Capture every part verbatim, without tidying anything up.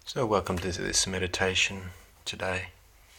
So welcome to this meditation today.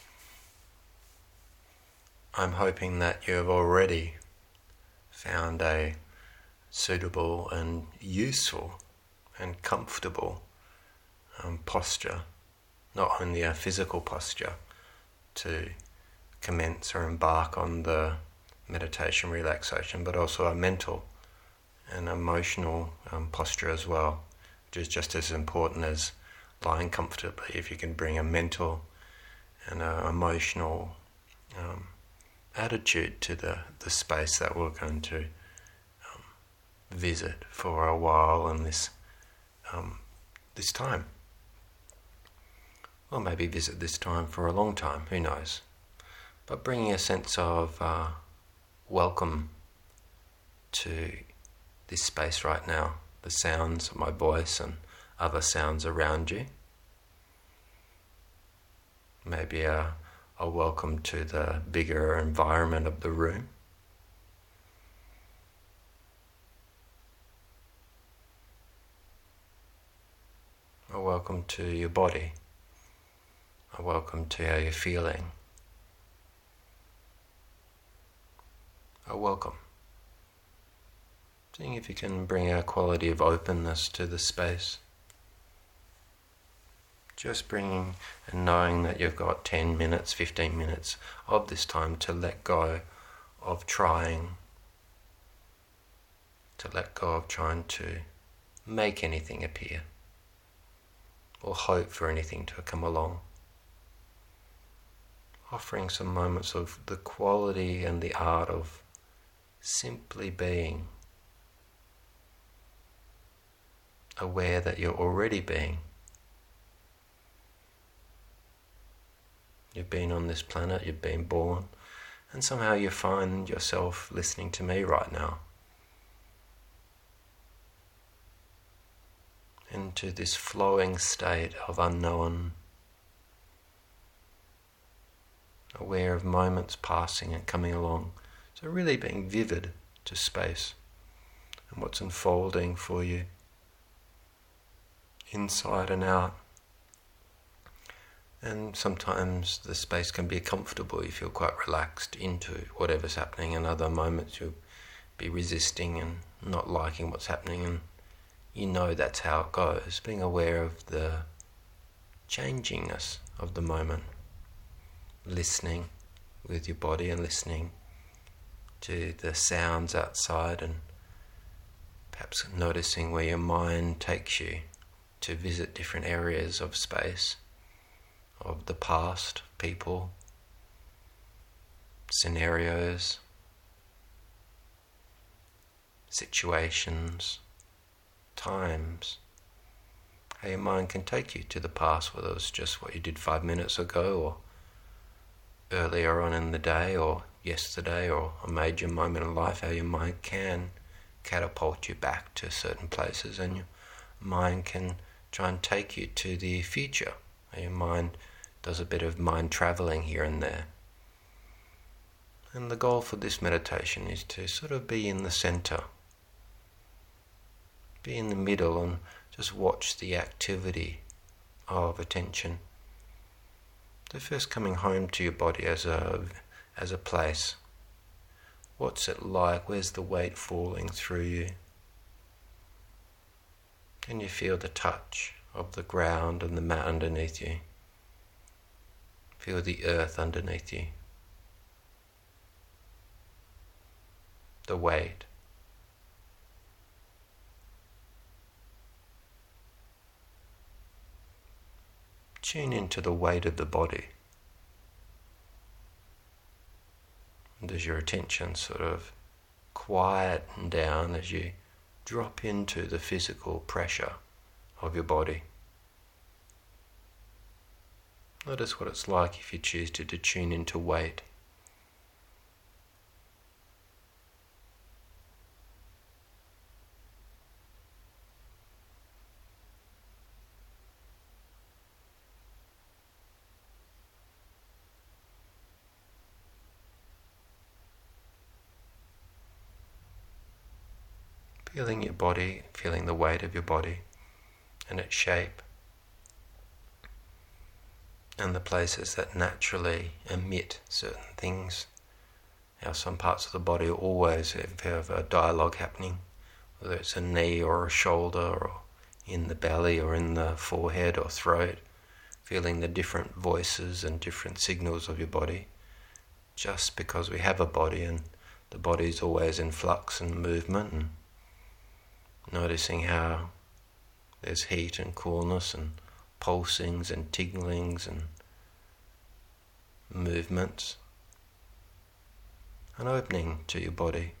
I'm hoping that you have already found a suitable and useful and comfortable um, posture, not only a physical posture, to commence or embark on the meditation relaxation, but also a mental and emotional um, posture as well, which is just as important as lying comfortably. If you can bring a mental and an emotional um, attitude to the, the space that we're going to um, visit for a while in this um, this time. Or maybe visit this time for a long time, who knows. But bringing a sense of uh, welcome to this space right now, the sounds of my voice and other sounds around you. Maybe a, a welcome to the bigger environment of the room. A welcome to your body. A welcome to how you're feeling. A welcome. Seeing if you can bring a quality of openness to the space. Just bringing and knowing that you've got ten minutes, fifteen minutes of this time to let go of trying, to let go of trying to make anything appear or hope for anything to come along. Offering some moments of the quality and the art of simply being, aware that you're already being. You've been on this planet, you've been born, and somehow you find yourself listening to me right now. Into this flowing state of unknown, aware of moments passing and coming along. So really being vivid to space and what's unfolding for you, inside and out. And sometimes the space can be comfortable, you feel quite relaxed into whatever's happening, and other moments you'll be resisting and not liking what's happening, and you know that's how it goes, being aware of the changingness of the moment, listening with your body and listening to the sounds outside, and perhaps noticing where your mind takes you to visit different areas of space, of the past, people, scenarios, situations, times. How your mind can take you to the past, whether it's just what you did five minutes ago or earlier on in the day or yesterday or a major moment in life, how your mind can catapult you back to certain places, and your mind can try and take you to the future. How your mind does a bit of mind traveling here and there. And the goal for this meditation is to sort of be in the center, be in the middle, and just watch the activity of attention. So first coming home to your body as a as a place. What's it like? Where's the weight falling through you? Can you feel the touch of the ground and the mat underneath you? Feel the earth underneath you. The weight. Tune into the weight of the body. And as your attention sort of quieten down as you drop into the physical pressure of your body. Notice what it's like if you choose to, to tune into weight. Feeling your body, feeling the weight of your body and its shape. and the places that naturally emit certain things. How some parts of the body always have, have a dialogue happening, whether it's a knee or a shoulder or in the belly or in the forehead or throat, feeling the different voices and different signals of your body. Just because we have a body, and the body is always in flux and movement, and noticing how there's heat and coolness and pulsings and tinglings and movements, and opening to your body.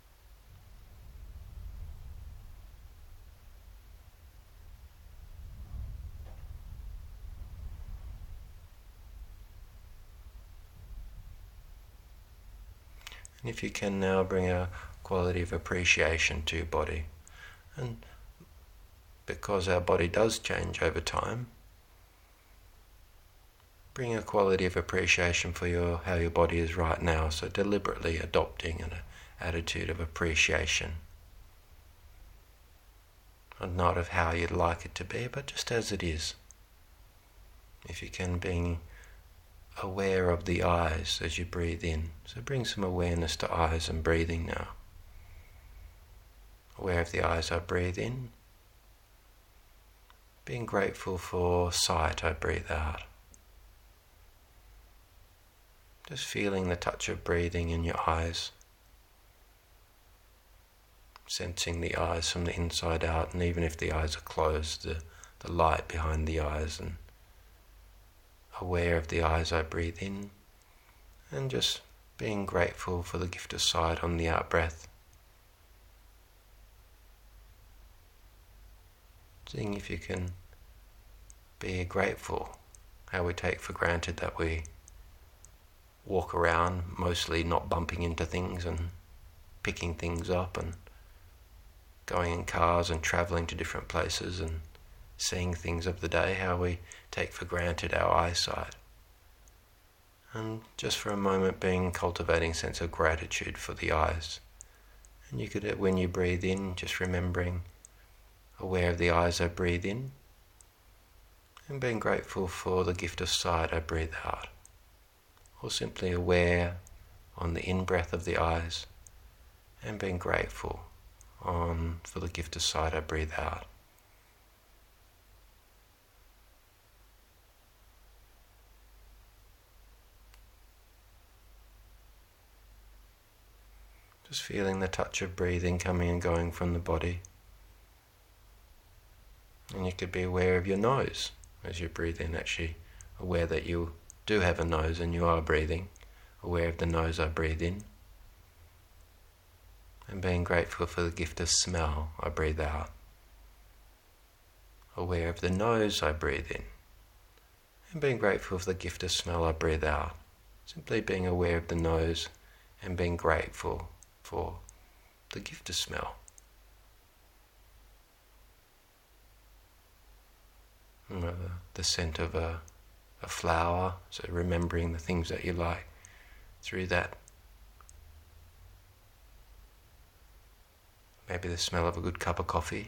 And if you can now bring a quality of appreciation to your body, and because our body does change over time, bring a quality of appreciation for your how your body is right now, so deliberately adopting an attitude of appreciation. And not of how you'd like it to be, but just as it is. If you can, being aware of the eyes as you breathe in. So bring some awareness to eyes and breathing now. Aware of the eyes I breathe in. Being grateful for sight I breathe out. Just feeling the touch of breathing in your eyes. Sensing the eyes from the inside out, and even if the eyes are closed, the, the light behind the eyes, and aware of the eyes I breathe in, and just being grateful for the gift of sight on the out breath. Seeing if you can be grateful, how we take for granted that we walk around mostly not bumping into things and picking things up and going in cars and travelling to different places and seeing things of the day, how we take for granted our eyesight. And just for a moment being cultivating a sense of gratitude for the eyes. And you could, when you breathe in, just remembering, aware of the eyes I breathe in, and being grateful for the gift of sight I breathe out. Or simply aware on the in-breath of the eyes, and being grateful on for the gift of sight I breathe out. Just feeling the touch of breathing coming and going from the body. And you could be aware of your nose as you breathe in, actually aware that you do have a nose and you are breathing, aware of the nose I breathe in, and being grateful for the gift of smell I breathe out. Aware of the nose I breathe in, and being grateful for the gift of smell I breathe out. Simply being aware of the nose and being grateful for the gift of smell. And the, the scent of a, a flower, so remembering the things that you like through that. Maybe the smell of a good cup of coffee,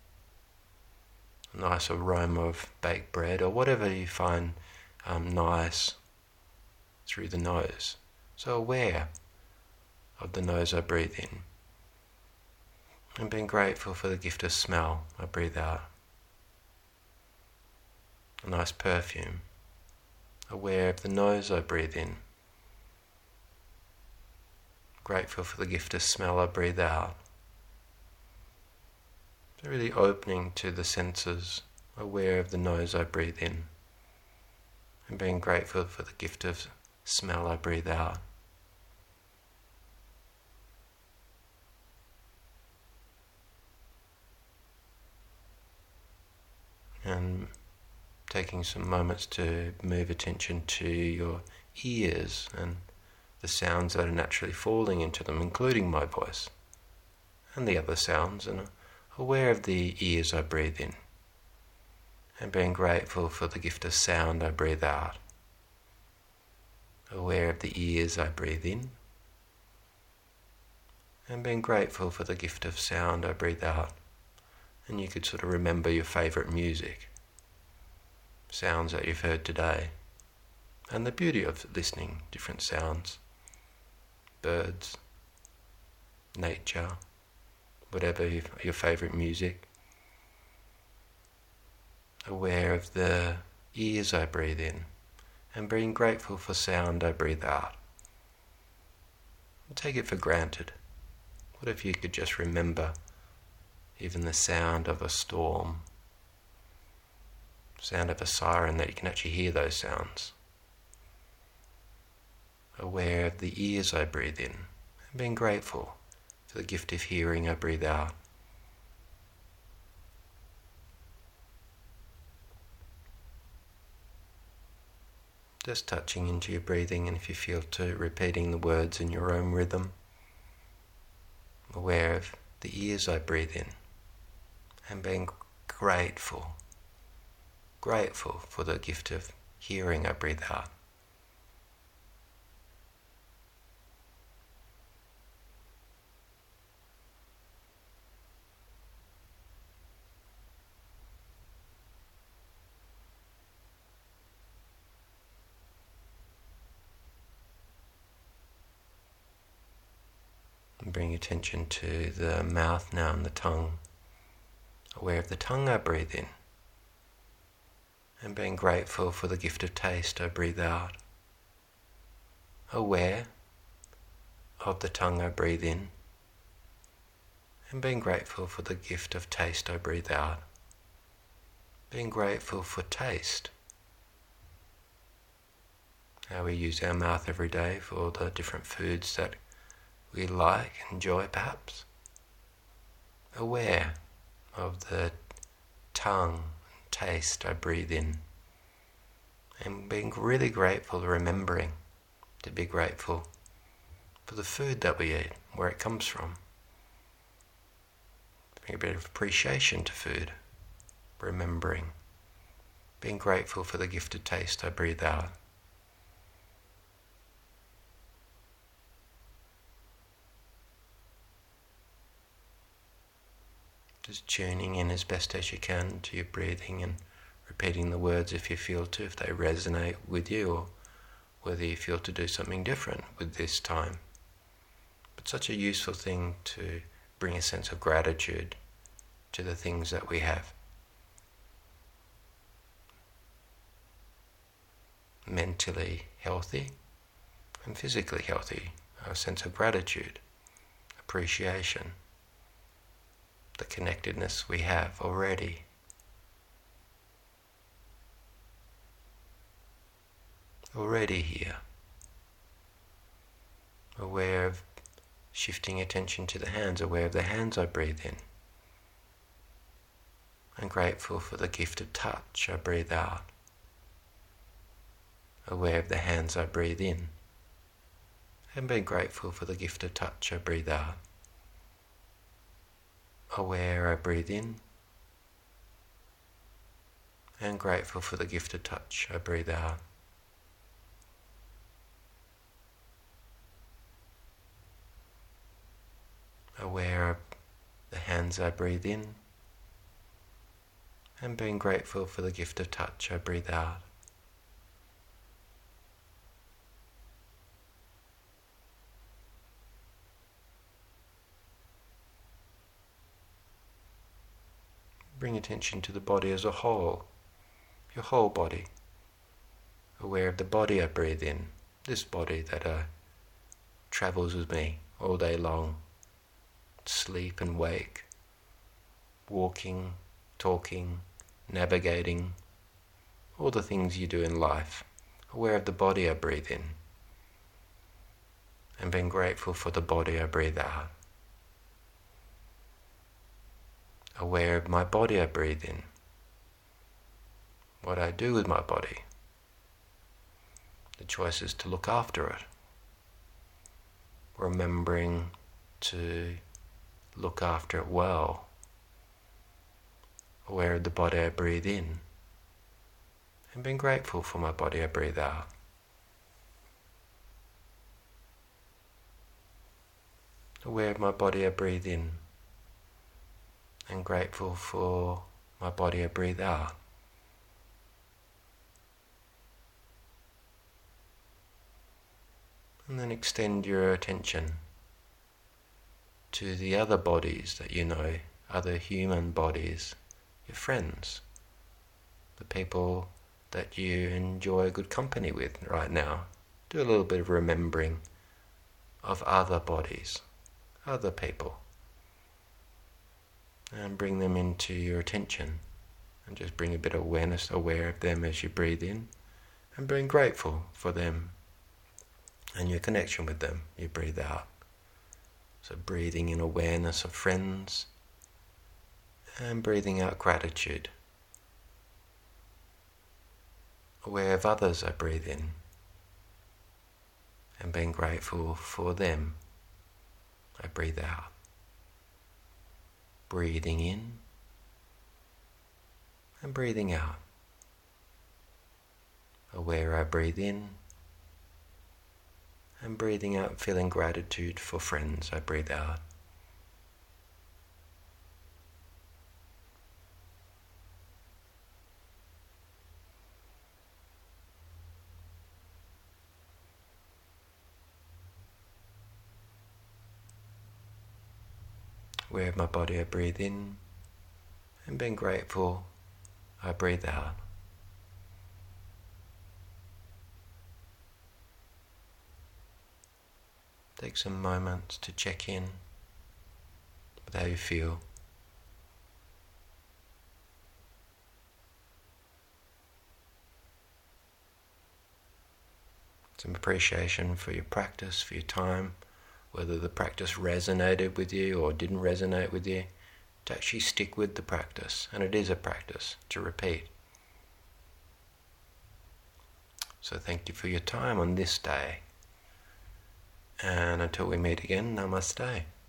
a nice aroma of baked bread, or whatever you find um, nice through the nose. So aware of the nose I breathe in, and being grateful for the gift of smell I breathe out. A nice perfume, aware of the nose I breathe in, grateful for the gift of smell I breathe out. So really opening to the senses, aware of the nose I breathe in, and being grateful for the gift of smell I breathe out. And taking some moments to move attention to your ears and the sounds that are naturally falling into them, including my voice and the other sounds, and aware of the ears I breathe in, and being grateful for the gift of sound I breathe out. Aware of the ears I breathe in, and being grateful for the gift of sound I breathe out. And you could sort of remember your favourite music, sounds that you've heard today, and the beauty of listening, different sounds, birds, nature, whatever your favourite music. Aware of the ears I breathe in, and being grateful for sound I breathe out. Take it for granted. What if you could just remember even the sound of a storm, sound of a siren, that you can actually hear those sounds. Aware of the ears I breathe in, and being grateful for the gift of hearing I breathe out. Just touching into your breathing, and if you feel to, repeating the words in your own rhythm. Aware of the ears I breathe in, and being grateful, grateful for the gift of hearing I breathe out. And bring attention to the mouth now and the tongue. Aware of the tongue I breathe in, and being grateful for the gift of taste I breathe out. Aware of the tongue I breathe in, and being grateful for the gift of taste I breathe out. Being grateful for taste. How we use our mouth every day for the different foods that we like, enjoy perhaps. Aware of the tongue and taste I breathe in, and being really grateful, remembering to be grateful for the food that we eat, where it comes from. Bring a bit of appreciation to food, remembering, being grateful for the gift of taste I breathe out. Just tuning in as best as you can to your breathing and repeating the words if you feel to, if they resonate with you, or whether you feel to do something different with this time. But such a useful thing to bring a sense of gratitude to the things that we have. Mentally healthy and physically healthy, a sense of gratitude, appreciation, the connectedness we have already. Already here. Aware of shifting attention to the hands, aware of the hands I breathe in. And grateful for the gift of touch I breathe out. Aware of the hands I breathe in. And being grateful for the gift of touch I breathe out. Aware I breathe in, and grateful for the gift of touch I breathe out. Aware of the hands I breathe in, and being grateful for the gift of touch I breathe out. Bring attention to the body as a whole, your whole body. Aware of the body I breathe in, this body that uh, travels with me all day long, sleep and wake, walking, talking, navigating, all the things you do in life. Aware of the body I breathe in, and being grateful for the body I breathe out. Aware of my body I breathe in, what I do with my body, the choices to look after it, remembering to look after it well. Aware of the body I breathe in, and being grateful for my body I breathe out. Aware of my body I breathe in, and grateful for my body I breathe out. And then extend your attention to the other bodies that you know, other human bodies, your friends, the people that you enjoy good company with right now. Do a little bit of remembering of other bodies, other people, and bring them into your attention, and just bring a bit of awareness, aware of them as you breathe in, and being grateful for them and your connection with them. You breathe out. So breathing in awareness of friends, and breathing out gratitude. Aware of others, I breathe in, and being grateful for them, I breathe out. Breathing in and breathing out. Aware I breathe in, and breathing out, feeling gratitude for friends, I breathe out. Aware of my body, I breathe in, and being grateful, I breathe out. Take some moments to check in with how you feel. Some appreciation for your practice, for your time, whether the practice resonated with you or didn't resonate with you, to actually stick with the practice. And it is a practice to repeat. So thank you for your time on this day. And until we meet again, namaste.